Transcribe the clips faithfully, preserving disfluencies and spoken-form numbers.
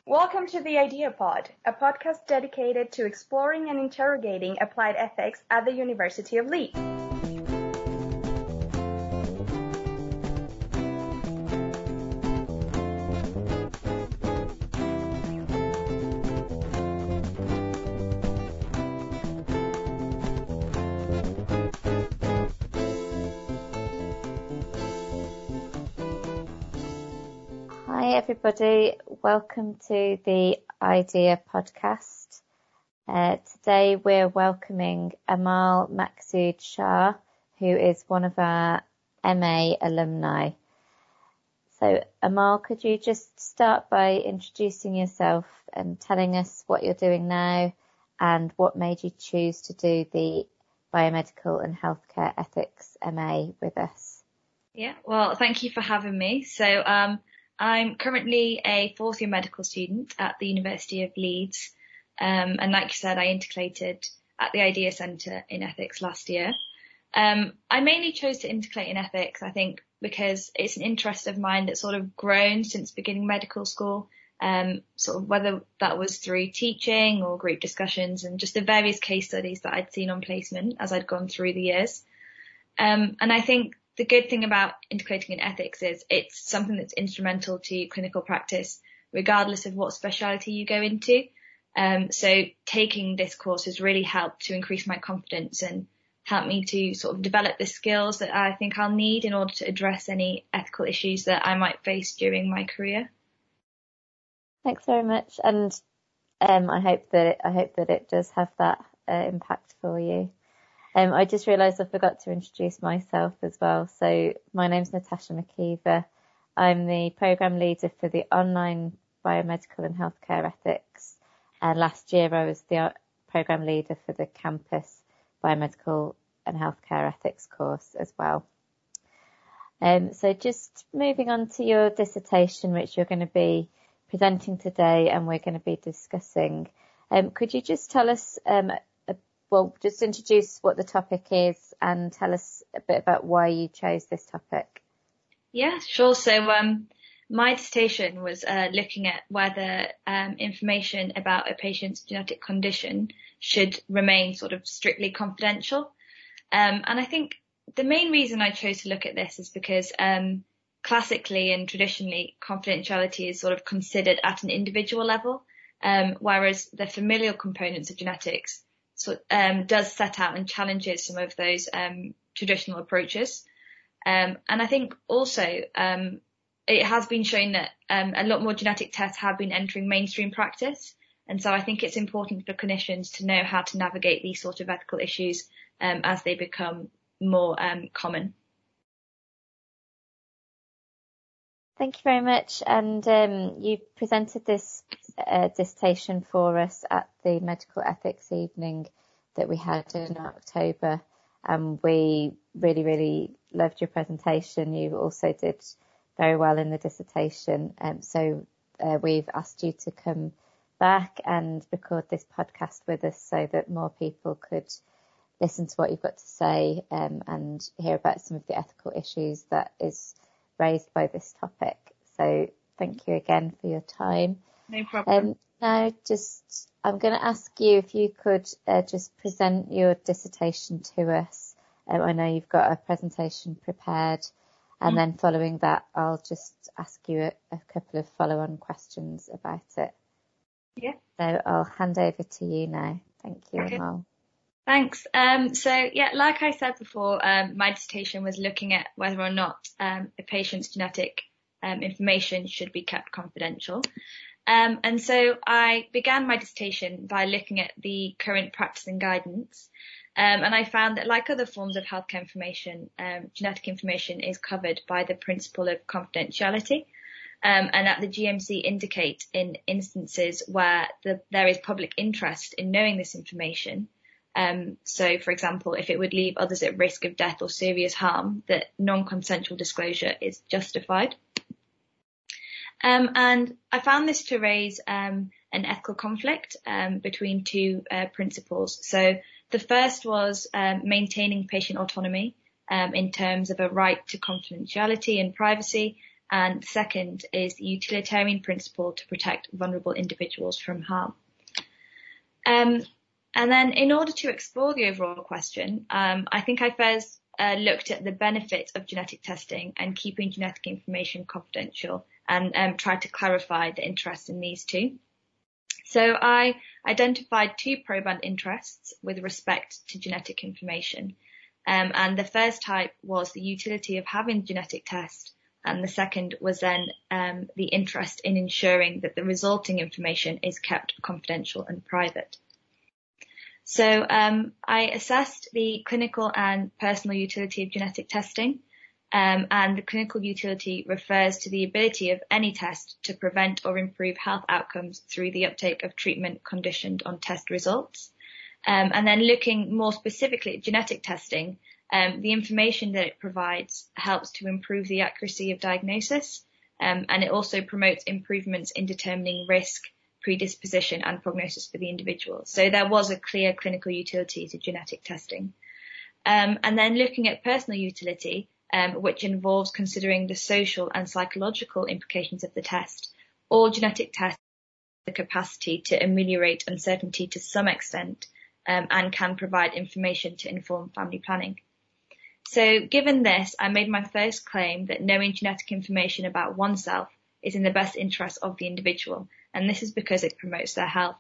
Welcome to the Idea Pod, a podcast dedicated to exploring and interrogating applied ethics at the University of Leeds. Hi everybody, welcome to the Idea podcast. Uh, today we're welcoming Amal Maqsood Shah, who is one of our M A alumni. So Amal, could you just start by introducing yourself and telling us what you're doing now and what made you choose to do the Biomedical and Healthcare Ethics M A with us? Yeah, well, thank you for having me. So, um, I'm currently a fourth year medical student at the University of Leeds. Um, and like you said, I intercalated at the Idea Centre in ethics last year. Um, I mainly chose to intercalate in ethics, I think, because it's an interest of mine that's sort of grown since beginning medical school. Um, sort of whether that was through teaching or group discussions and just the various case studies that I'd seen on placement as I'd gone through the years. Um, and I think the good thing about intercalating in ethics is it's something that's instrumental to clinical practice, regardless of what speciality you go into. Um, so taking this course has really helped to increase my confidence and help me to sort of develop the skills that I think I'll need in order to address any ethical issues that I might face during my career. Thanks very much. And um, I hope that it, I hope that it does have that uh, impact for you. Um, I just realised I forgot to introduce myself as well. So my name's Natasha McKeever. I'm the programme leader for the online biomedical and healthcare ethics. And last year I was the programme leader for the campus biomedical and healthcare ethics course as well. Um, so just moving on to your dissertation, which you're going to be presenting today and we're going to be discussing. Um, could you just tell us um, Well, just introduce what the topic is and tell us a bit about why you chose this topic. Yeah, sure. So um, my dissertation was uh, looking at whether um, information about a patient's genetic condition should remain sort of strictly confidential. Um, and I think the main reason I chose to look at this is because um, classically and traditionally confidentiality is sort of considered at an individual level, um, whereas the familial components of genetics So, um, does set out and challenges some of those um, traditional approaches. Um, and I think also um, it has been shown that um, a lot more genetic tests have been entering mainstream practice. And so I think it's important for clinicians to know how to navigate these sort of ethical issues um, as they become more um, common. Thank you very much. And um, you presented this uh, dissertation for us at the medical ethics evening that we had in October. And we really, really loved your presentation. You also did very well in the dissertation. Um, so uh, we've asked you to come back and record this podcast with us so that more people could listen to what you've got to say um, and hear about some of the ethical issues that is raised by this topic. So thank you again for your time. No problem. Um, now just, I'm going to ask you if you could uh, just present your dissertation to us. Um, I know you've got a presentation prepared and mm. then following that, I'll just ask you a, a couple of follow-on questions about it. Yeah. So I'll hand over to you now. Thank you, Okay. Amal. Thanks. Um, so, yeah, like I said before, um, my dissertation was looking at whether or not um, a patient's genetic um, information should be kept confidential. Um, and so I began my dissertation by looking at the current practice and guidance. Um, and I found that like other forms of healthcare information, um, genetic information is covered by the principle of confidentiality. Um, and that the G M C indicate in instances where the, there is public interest in knowing this information. Um, so, for example, if it would leave others at risk of death or serious harm, that non-consensual disclosure is justified. Um, and I found this to raise um, an ethical conflict um, between two uh, principles. So the first was um, maintaining patient autonomy um, in terms of a right to confidentiality and privacy, and the second is the utilitarian principle to protect vulnerable individuals from harm. Um, and then in order to explore the overall question, um, I think I first uh, looked at the benefits of genetic testing and keeping genetic information confidential, and um, tried to clarify the interest in these two. So I identified two proband interests with respect to genetic information. Um, and the first type was the utility of having genetic tests, and the second was then um, the interest in ensuring that the resulting information is kept confidential and private. So um, I assessed the clinical and personal utility of genetic testing, um, and the clinical utility refers to the ability of any test to prevent or improve health outcomes through the uptake of treatment conditioned on test results. Um, and then looking more specifically at genetic testing, um, the information that it provides helps to improve the accuracy of diagnosis, um, and it also promotes improvements in determining risk, predisposition and prognosis for the individual. So there was a clear clinical utility to genetic testing. Um, and then looking at personal utility, um, which involves considering the social and psychological implications of the test, all genetic tests have the capacity to ameliorate uncertainty to some extent, um, and can provide information to inform family planning. So given this, I made my first claim that knowing genetic information about oneself is in the best interest of the individual, and this is because it promotes their health.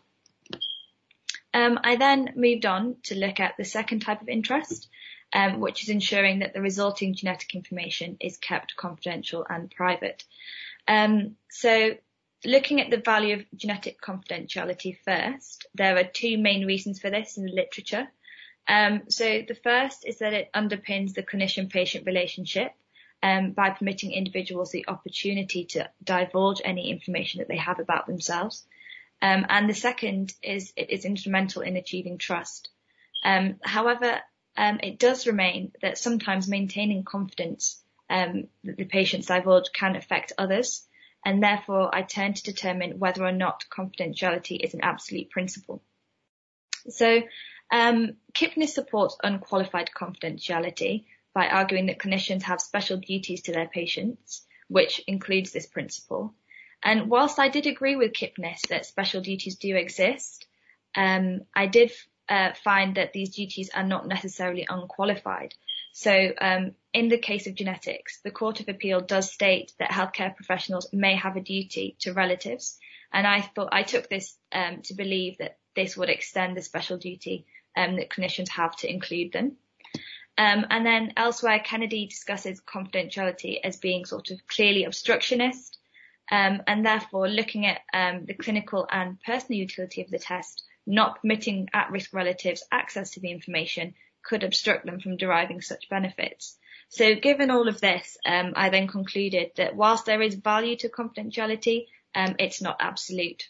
Um, I then moved on to look at the second type of interest, um, which is ensuring that the resulting genetic information is kept confidential and private. Um, so looking at the value of genetic confidentiality first, there are two main reasons for this in the literature. Um, so the first is that it underpins the clinician-patient relationship um, by permitting individuals the opportunity to divulge any information that they have about themselves. Um, and the second is it is instrumental in achieving trust. Um, however, um, it does remain that sometimes maintaining confidence um, that the patients divulge can affect others, and therefore I turn to determine whether or not confidentiality is an absolute principle. So um, Kipnis supports unqualified confidentiality by arguing that clinicians have special duties to their patients, which includes this principle. And whilst I did agree with Kipnis that special duties do exist, um, I did uh, find that these duties are not necessarily unqualified. So um, in the case of genetics, the Court of Appeal does state that healthcare professionals may have a duty to relatives, and I thought I took this um, to believe that this would extend the special duty um, that clinicians have to include them. Um, and then elsewhere, Kennedy discusses confidentiality as being sort of clearly obstructionist, um, and therefore looking at um, the clinical and personal utility of the test, not permitting at-risk relatives access to the information could obstruct them from deriving such benefits. So given all of this, um, I then concluded that whilst there is value to confidentiality, um, it's not absolute.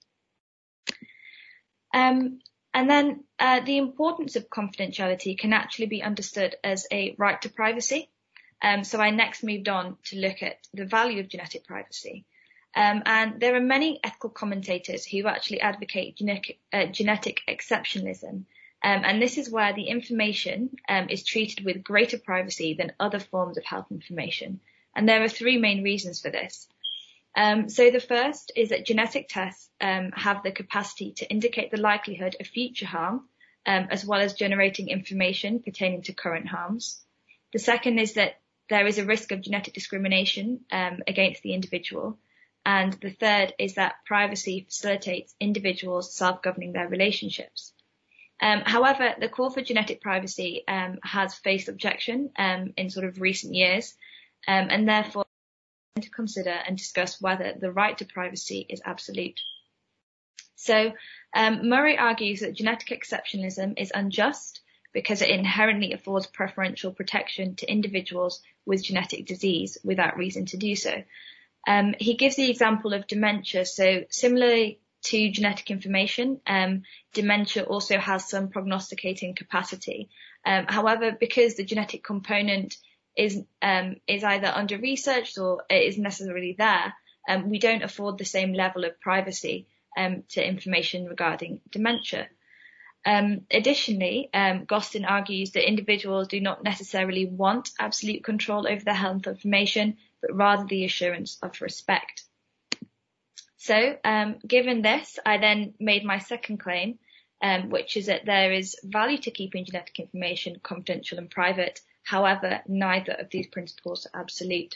Um, and then uh, the importance of confidentiality can actually be understood as a right to privacy. Um, so I next moved on to look at the value of genetic privacy. Um, and there are many ethical commentators who actually advocate genetic, uh, genetic exceptionalism. Um, and this is where the information um, is treated with greater privacy than other forms of health information. And there are three main reasons for this. Um, so the first is that genetic tests um, have the capacity to indicate the likelihood of future harm, um, as well as generating information pertaining to current harms. The second is that there is a risk of genetic discrimination um, against the individual. And the third is that privacy facilitates individuals self-governing their relationships. Um, however, the call for genetic privacy um, has faced objection um, in sort of recent years, um, and therefore to consider and discuss whether the right to privacy is absolute. So um, Murray argues that genetic exceptionalism is unjust because it inherently affords preferential protection to individuals with genetic disease without reason to do so. Um, he gives the example of dementia. So similarly to genetic information, um, dementia also has some prognosticating capacity. Um, however, because the genetic component is um, is either under researched or it isn't necessarily there, um, we don't afford the same level of privacy um, to information regarding dementia. Um, additionally, um, Gostin argues that individuals do not necessarily want absolute control over their health information but rather the assurance of respect. So, um, given this, I then made my second claim, um, which is that there is value to keeping genetic information confidential and private. However, neither of these principles are absolute.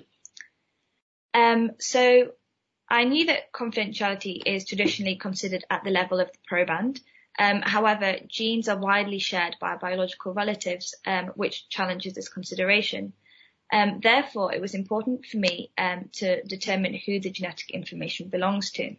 Um, so I knew that confidentiality is traditionally considered at the level of the proband. Um, however, genes are widely shared by biological relatives, um, which challenges this consideration. Um, therefore, it was important for me um, to determine who the genetic information belongs to.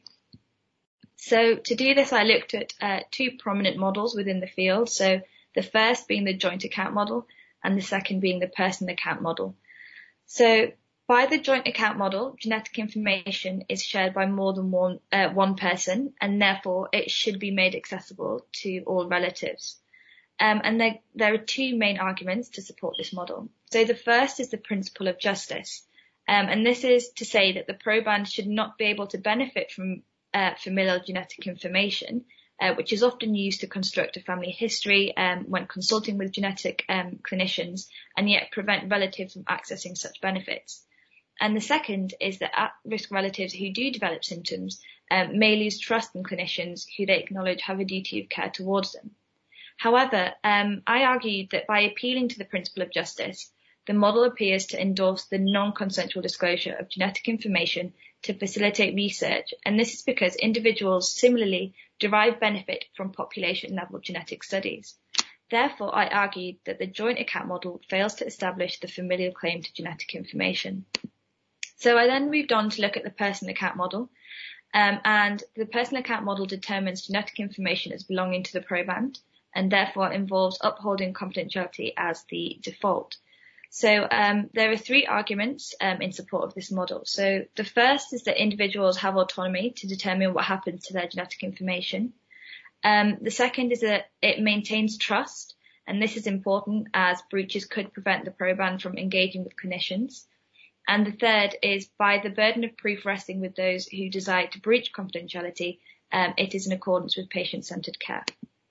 So to do this, I looked at uh, two prominent models within the field. So the first being the joint account model and the second being the person account model. So by the joint account model, genetic information is shared by more than one, uh, one person, and therefore it should be made accessible to all relatives. Um, and there, there are two main arguments to support this model. So the first is the principle of justice. Um, and this is to say that the proband should not be able to benefit from uh, familial genetic information, uh, which is often used to construct a family history um, when consulting with genetic um, clinicians, and yet prevent relatives from accessing such benefits. And the second is that at-risk relatives who do develop symptoms um, may lose trust in clinicians who they acknowledge have a duty of care towards them. However, um, I argued that by appealing to the principle of justice, the model appears to endorse the non-consensual disclosure of genetic information to facilitate research, and this is because individuals similarly derive benefit from population-level genetic studies. Therefore, I argued that the joint account model fails to establish the familial claim to genetic information. So I then moved on to look at the person account model, um, and the person account model determines genetic information as belonging to the proband, and therefore involves upholding confidentiality as the default. So um, there are three arguments um, in support of this model. So the first is that individuals have autonomy to determine what happens to their genetic information. Um, the second is that it maintains trust, and this is important as breaches could prevent the proband from engaging with clinicians. And the third is by the burden of proof resting with those who desire to breach confidentiality, um, it is in accordance with patient-centered care.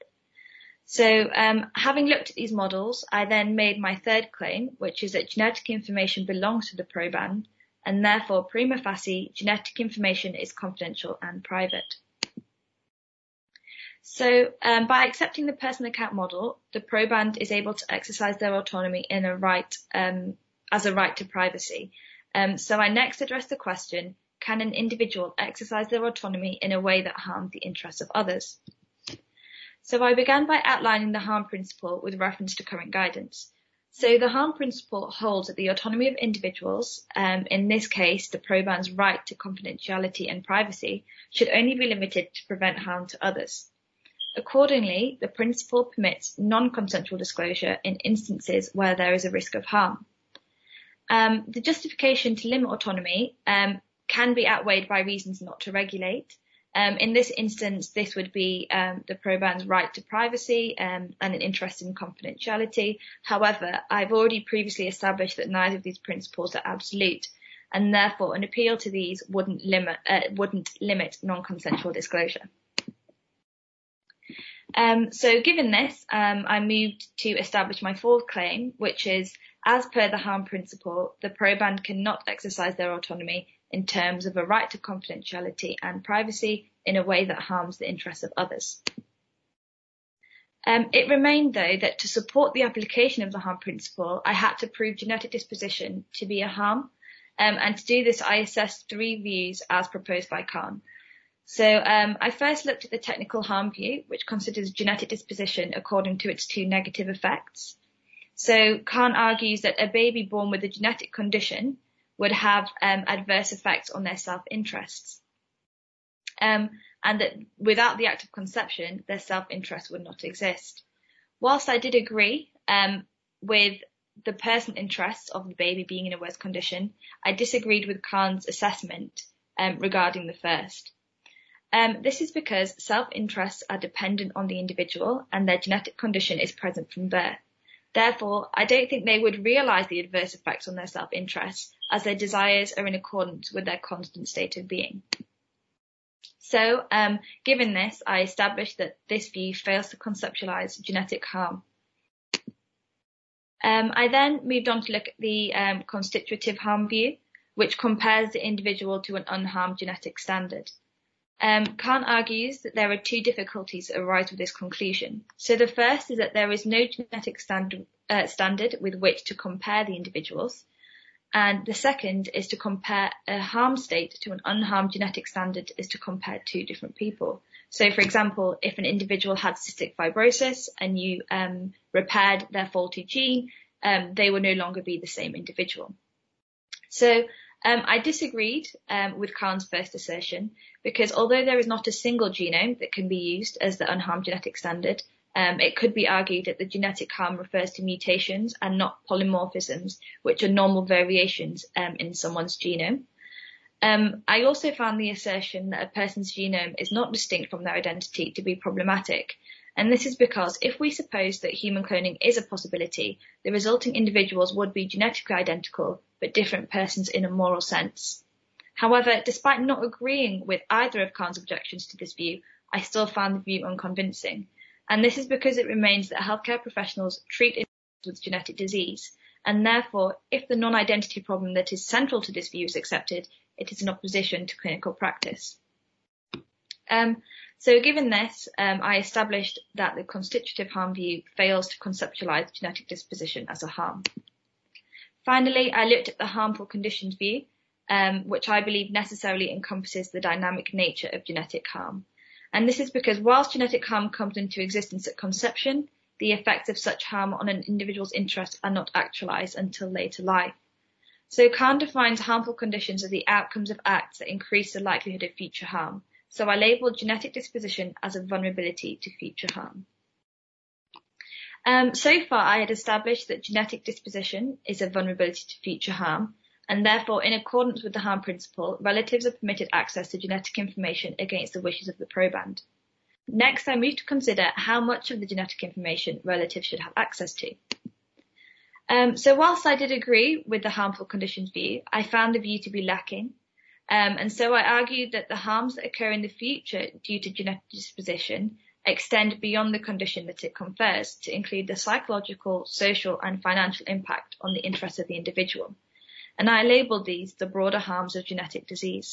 So um, having looked at these models, I then made my third claim, which is that genetic information belongs to the proband, and therefore prima facie, genetic information is confidential and private. So um, by accepting the person account model, the proband is able to exercise their autonomy in a right um, as a right to privacy. Um, so I next address the question, can an individual exercise their autonomy in a way that harms the interests of others? So I began by outlining the harm principle with reference to current guidance. So the harm principle holds that the autonomy of individuals, um, in this case the proband's right to confidentiality and privacy, should only be limited to prevent harm to others. Accordingly, the principle permits non-consensual disclosure in instances where there is a risk of harm. Um, the justification to limit autonomy um, can be outweighed by reasons not to regulate. Um, in this instance, this would be um, the proband's right to privacy um, and an interest in confidentiality. However, I've already previously established that neither of these principles are absolute, and therefore an appeal to these wouldn't limit, uh, wouldn't limit non-consensual disclosure. Um, so given this, um, I moved to establish my fourth claim, which is, as per the harm principle, the proband cannot exercise their autonomy in terms of a right to confidentiality and privacy in a way that harms the interests of others. Um, it remained, though, that to support the application of the harm principle, I had to prove genetic disposition to be a harm, um, and to do this, I assessed three views as proposed by Kahn. So um, I first looked at the technical harm view, which considers genetic disposition according to its two negative effects. So Kahn argues that a baby born with a genetic condition would have um, adverse effects on their self-interests, um, and that without the act of conception, their self-interest would not exist. Whilst I did agree um, with the person interests of the baby being in a worse condition, I disagreed with Kahn's assessment um, regarding the first. Um, this is because self-interests are dependent on the individual and their genetic condition is present from birth. Therefore, I don't think they would realise the adverse effects on their self-interests as their desires are in accordance with their constant state of being. So, um, given this, I established that this view fails to conceptualise genetic harm. Um, I then moved on to look at the um, constitutive harm view. which compares the individual to an unharmed genetic standard. Um, Kant argues that there are two difficulties that arise with this conclusion. So the first is that there is no genetic standard, uh, standard with which to compare the individuals. And the second is to compare a harmed state to an unharmed genetic standard is to compare two different people. So, for example, if an individual had cystic fibrosis and you um, repaired their faulty gene, um, they would no longer be the same individual. So um, I disagreed um, with Kant's first assertion because although there is not a single genome that can be used as the unharmed genetic standard, Um, it could be argued that the genetic harm refers to mutations and not polymorphisms, which are normal variations um, in someone's genome. Um, I also found the assertion that a person's genome is not distinct from their identity to be problematic. And this is because if we suppose that human cloning is a possibility, the resulting individuals would be genetically identical, but different persons in a moral sense. However, despite not agreeing with either of Kant's objections to this view, I still found the view unconvincing. And this is because it remains that healthcare professionals treat individuals with genetic disease. And therefore, if the non-identity problem that is central to this view is accepted, it is in opposition to clinical practice. Um, so given this, um, I established that the constitutive harm view fails to conceptualize genetic disposition as a harm. Finally, I looked at the harmful conditions view, um, which I believe necessarily encompasses the dynamic nature of genetic harm. And this is because whilst genetic harm comes into existence at conception, the effects of such harm on an individual's interests are not actualized until later life. So Kant defines harmful conditions as the outcomes of acts that increase the likelihood of future harm. So I labelled genetic disposition as a vulnerability to future harm. Um, so far, I had established that genetic disposition is a vulnerability to future harm, and therefore, in accordance with the harm principle, relatives are permitted access to genetic information against the wishes of the proband. Next, I move to consider how much of the genetic information relatives should have access to. Um, so whilst I did agree with the harmful conditions view, I found the view to be lacking. Um, and so I argued that the harms that occur in the future due to genetic disposition extend beyond the condition that it confers to include the psychological, social and financial impact on the interests of the individual. And I labelled these the broader harms of genetic disease.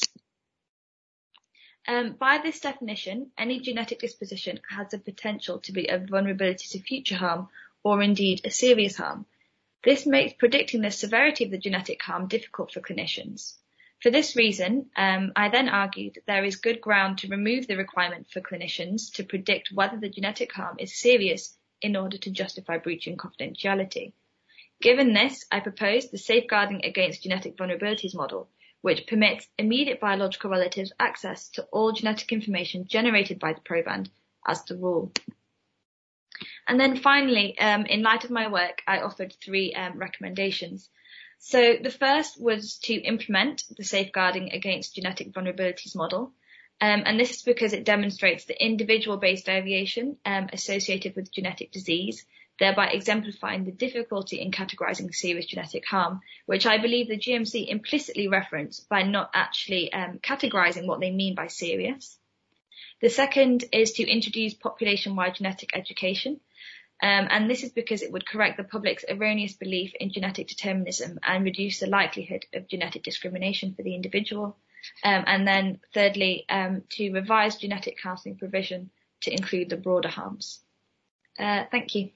Um, by this definition, any genetic disposition has the potential to be a vulnerability to future harm or indeed a serious harm. This makes predicting the severity of the genetic harm difficult for clinicians. For this reason, um, I then argued that there is good ground to remove the requirement for clinicians to predict whether the genetic harm is serious in order to justify breaching confidentiality. Given this, I proposed the Safeguarding Against Genetic Vulnerabilities model, which permits immediate biological relatives access to all genetic information generated by the proband as the rule. And then finally, um, in light of my work, I offered three um, recommendations. So the first was to implement the Safeguarding Against Genetic Vulnerabilities model. Um, and this is because it demonstrates the individual-based variation um, associated with genetic disease, thereby exemplifying the difficulty in categorizing serious genetic harm, which I believe the G M C implicitly referenced by not actually um, categorizing what they mean by serious. The second is to introduce population-wide genetic education. Um, and this is because it would correct the public's erroneous belief in genetic determinism and reduce the likelihood of genetic discrimination for the individual. Um, and then thirdly, um, to revise genetic counselling provision to include the broader harms. Uh, thank you.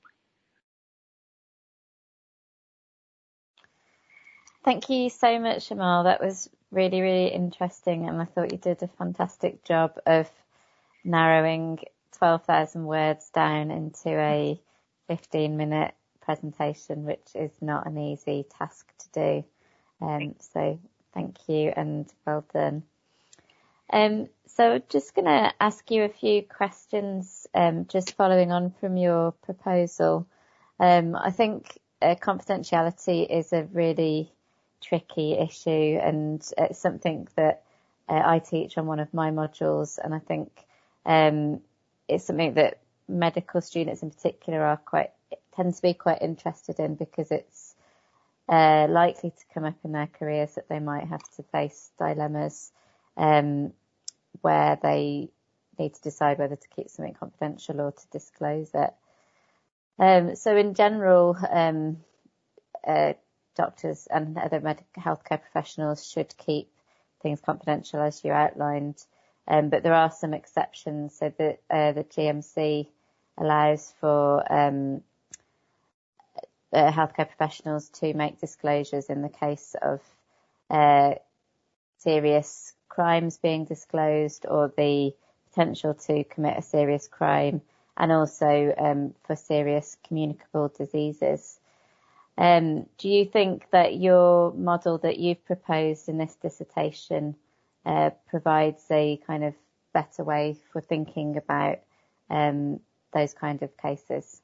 Thank you so much, Amal. That was really, really interesting, and I thought you did a fantastic job of narrowing twelve thousand words down into a fifteen minute presentation, which is not an easy task to do. Um, so thank you and well done. Um, so just going to ask you a few questions, um, just following on from your proposal. Um, I think uh, confidentiality is a really tricky issue, and it's something that uh, I teach on one of my modules, and I think um, it's something that medical students in particular are quite tend to be quite interested in, because it's uh, likely to come up in their careers that they might have to face dilemmas um, where they need to decide whether to keep something confidential or to disclose it. Um, so in general, um, uh, doctors and other medical healthcare professionals should keep things confidential, as you outlined. Um, but there are some exceptions, so that uh, the G M C allows for um, uh, healthcare professionals to make disclosures in the case of uh, serious crimes being disclosed or the potential to commit a serious crime, and also um, for serious communicable diseases. Um, do you think that your model that you've proposed in this dissertation uh, provides a kind of better way for thinking about um, those kind of cases?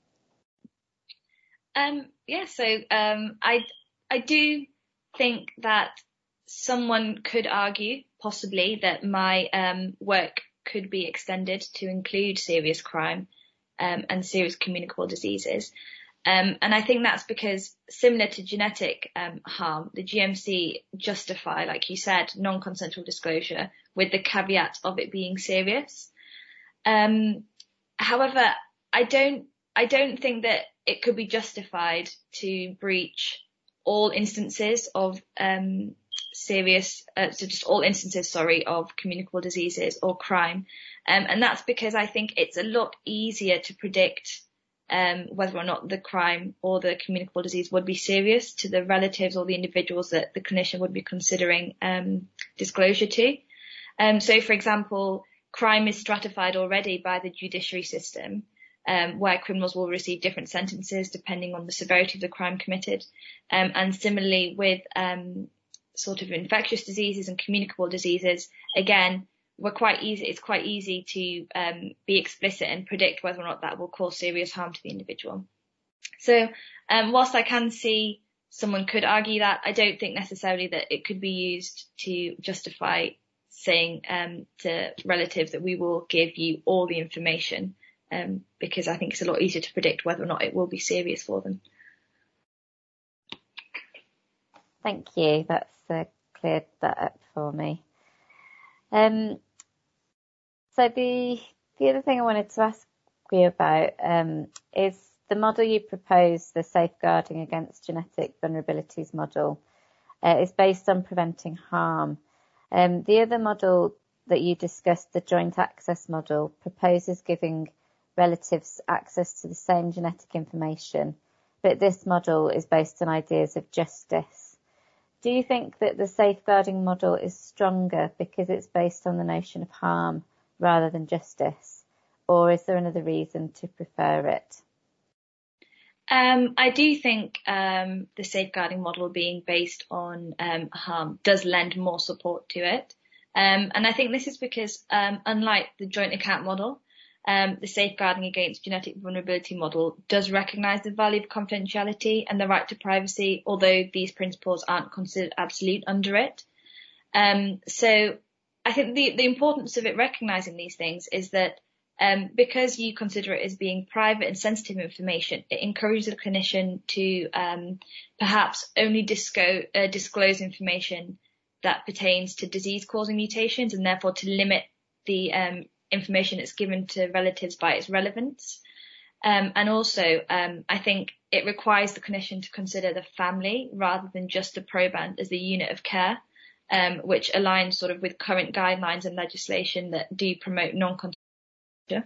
Um, yeah, so um, I I do think that someone could argue, possibly, that my um, work could be extended to include serious crime um, and serious communicable diseases. Um, and I think that's because, similar to genetic um, harm, the G M C justify, like you said, non-consensual disclosure with the caveat of it being serious. Um, however, I don't, I don't think that it could be justified to breach all instances of um, serious, uh, so just all instances, sorry, of communicable diseases or crime. Um, and that's because I think it's a lot easier to predict Um, whether or not the crime or the communicable disease would be serious to the relatives or the individuals that the clinician would be considering um, disclosure to. Um, so, for example, crime is stratified already by the judiciary system, um, where criminals will receive different sentences depending on the severity of the crime committed. Um, and similarly with um, sort of infectious diseases and communicable diseases, again, we're quite easy, it's quite easy to um, be explicit and predict whether or not that will cause serious harm to the individual. So um, whilst I can see someone could argue that, I don't think necessarily that it could be used to justify saying um, to relatives that we will give you all the information, um, because I think it's a lot easier to predict whether or not it will be serious for them. Thank you. That's uh, cleared that up for me. Um, So the the other thing I wanted to ask you about um, is the model you propose, the Safeguarding Against Genetic Vulnerabilities model, uh, is based on preventing harm. Um, the other model that you discussed, the joint access model, proposes giving relatives access to the same genetic information, but this model is based on ideas of justice. Do you think that the safeguarding model is stronger because it's based on the notion of harm rather than justice, or is there another reason to prefer it? Um, I do think um, the safeguarding model being based on um, harm does lend more support to it. Um, and I think this is because, um, unlike the joint account model, um, the safeguarding against genetic vulnerability model does recognise the value of confidentiality and the right to privacy, although these principles aren't considered absolute under it. Um, so I think the, the importance of it recognising these things is that Um, because you consider it as being private and sensitive information, it encourages the clinician to um, perhaps only disco, uh, disclose information that pertains to disease-causing mutations, and therefore to limit the um, information that's given to relatives by its relevance. Um, and also, um, I think it requires the clinician to consider the family rather than just the proband as the unit of care, um, which aligns sort of with current guidelines and legislation that do promote non-contact. Yeah.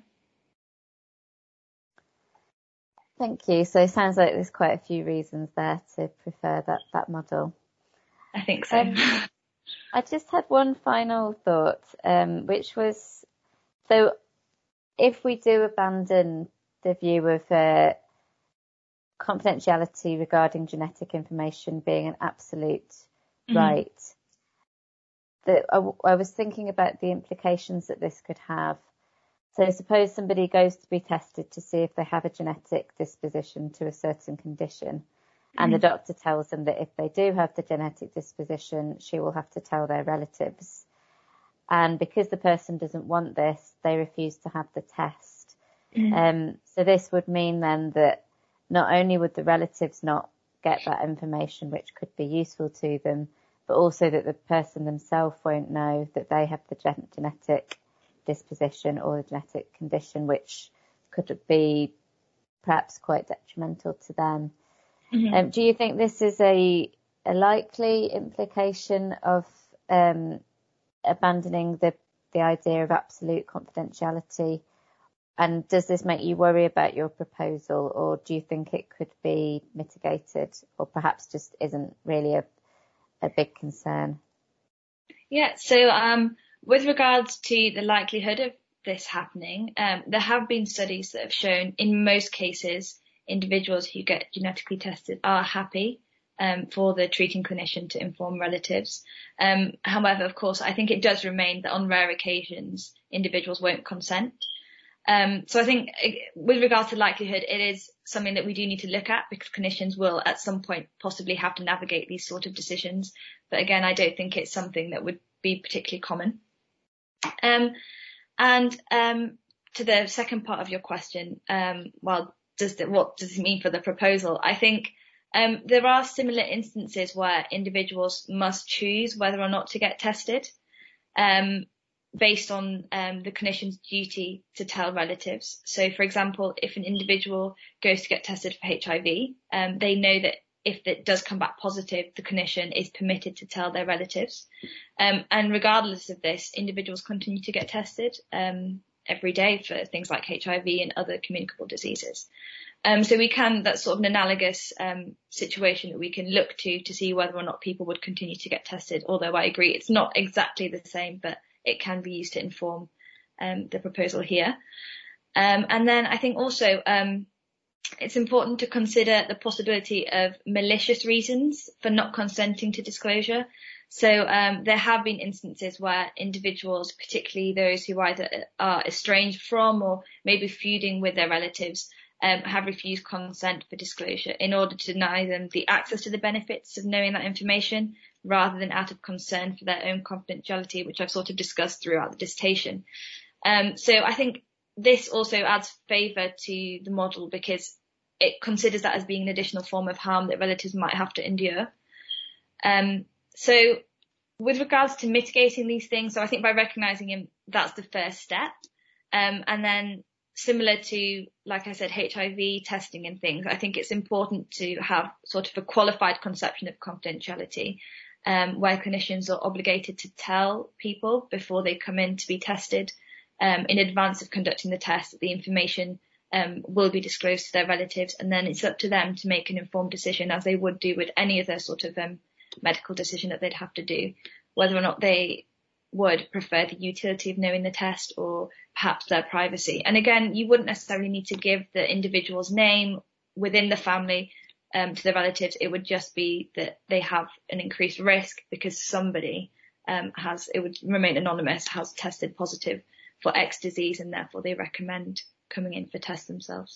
Thank you. So it sounds like there's quite a few reasons there to prefer that, that model. I think so. Um, I just had one final thought, um, which was, so if we do abandon the view of uh, confidentiality regarding genetic information being an absolute mm-hmm. right, that I, I was thinking about the implications that this could have. So suppose somebody goes to be tested to see if they have a genetic disposition to a certain condition, and mm-hmm. the doctor tells them that if they do have the genetic disposition, she will have to tell their relatives. And because the person doesn't want this, they refuse to have the test. Mm-hmm. Um, so this would mean then that not only would the relatives not get that information, which could be useful to them, but also that the person themselves won't know that they have the gen- genetic disposition or the genetic condition, which could be perhaps quite detrimental to them. Mm-hmm. Um, do you think this is a, a likely implication of um, abandoning the, the idea of absolute confidentiality? And does this make you worry about your proposal, or do you think it could be mitigated, or perhaps just isn't really a, a big concern? Yeah, so um, with regards to the likelihood of this happening, um, there have been studies that have shown in most cases individuals who get genetically tested are happy um, for the treating clinician to inform relatives. Um, however, of course, I think it does remain that on rare occasions individuals won't consent. Um, so I think with regards to likelihood, it is something that we do need to look at, because clinicians will at some point possibly have to navigate these sort of decisions. But again, I don't think it's something that would be particularly common. Um, and um, to the second part of your question, um, well, does the, what does it mean for the proposal? I think um, there are similar instances where individuals must choose whether or not to get tested. Um, based on um, the clinician's duty to tell relatives. So, for example, if an individual goes to get tested for H I V, um, they know that if it does come back positive, the clinician is permitted to tell their relatives. Um, and regardless of this, individuals continue to get tested um, every day for things like H I V and other communicable diseases. Um, so we can, that's sort of an analogous um, situation that we can look to to see whether or not people would continue to get tested, although I agree it's not exactly the same, but it can be used to inform um, the proposal here. Um, and then I think also um, it's important to consider the possibility of malicious reasons for not consenting to disclosure. So um, there have been instances where individuals, particularly those who either are estranged from or maybe feuding with their relatives, um, have refused consent for disclosure in order to deny them the access to the benefits of knowing that information, rather than out of concern for their own confidentiality, which I've sort of discussed throughout the dissertation. Um, so I think this also adds favour to the model, because it considers that as being an additional form of harm that relatives might have to endure. Um, so with regards to mitigating these things, so I think by recognising him, that's the first step. Um, and then similar to, like I said, H I V testing and things, I think it's important to have sort of a qualified conception of confidentiality, um, where clinicians are obligated to tell people before they come in to be tested, um, in advance of conducting the test, that the information um, will be disclosed to their relatives, and then it's up to them to make an informed decision, as they would do with any other sort of um, medical decision that they'd have to do, whether or not they would prefer the utility of knowing the test or perhaps their privacy. And again, you wouldn't necessarily need to give the individual's name within the family um, to the relatives. It would just be that they have an increased risk because somebody um, has, it would remain anonymous, has tested positive for X disease, and therefore they recommend coming in for tests themselves.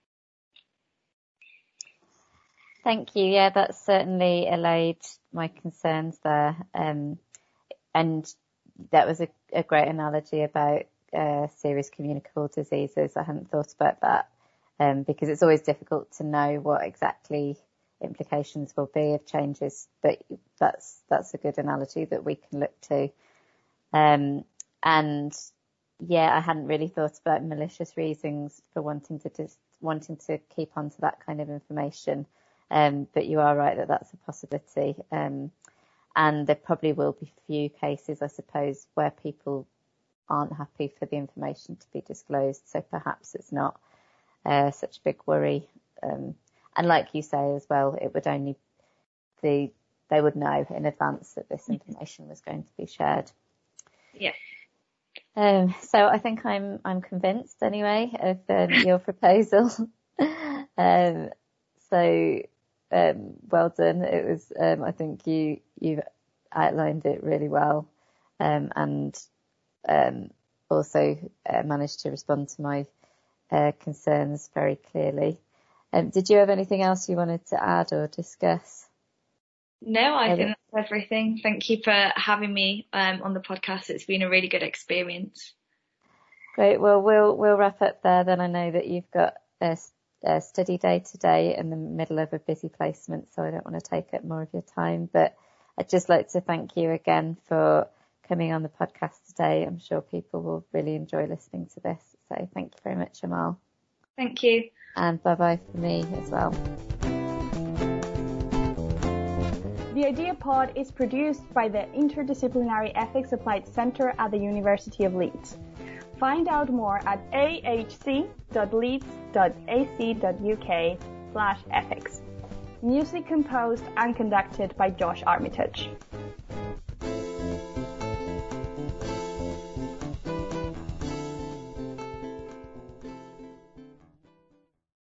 Thank you. Yeah, that's certainly allayed my concerns there. Um, and that was a, a great analogy about uh, serious communicable diseases. I hadn't thought about that um, because it's always difficult to know what exactly implications will be of changes. But that's that's a good analogy that we can look to. Um, and yeah, I hadn't really thought about malicious reasons for wanting to just wanting to keep on to that kind of information. Um, but you are right that that's a possibility. Um, and there probably will be few cases, I suppose, where people aren't happy for the information to be disclosed. So perhaps it's not uh, such a big worry. Um, and like you say as well, it would only the they would know in advance that this information was going to be shared. Yeah. Um, so I think I'm I'm convinced anyway of um, your proposal. um, so. Um, well done. It was, um, I think you, you've outlined it really well, um, and, um, also uh, managed to respond to my, uh, concerns very clearly. Um, did you have anything else you wanted to add or discuss? No, I think that's everything. Thank you for having me, um, on the podcast. It's been a really good experience. Great. Well, we'll, we'll wrap up there then. I know that you've got a Uh, study day today in the middle of a busy placement, so I don't want to take up more of your time, but I'd just like to thank you again for coming on the podcast today. I'm sure people will really enjoy listening to this, so thank you very much, Amal. Thank you. And bye bye for me as well. The Idea Pod is produced by the Interdisciplinary Ethics Applied Centre at the University of Leeds. Find out more at ahc.leeds.ac.uk slash ethics. Music composed and conducted by Josh Armitage.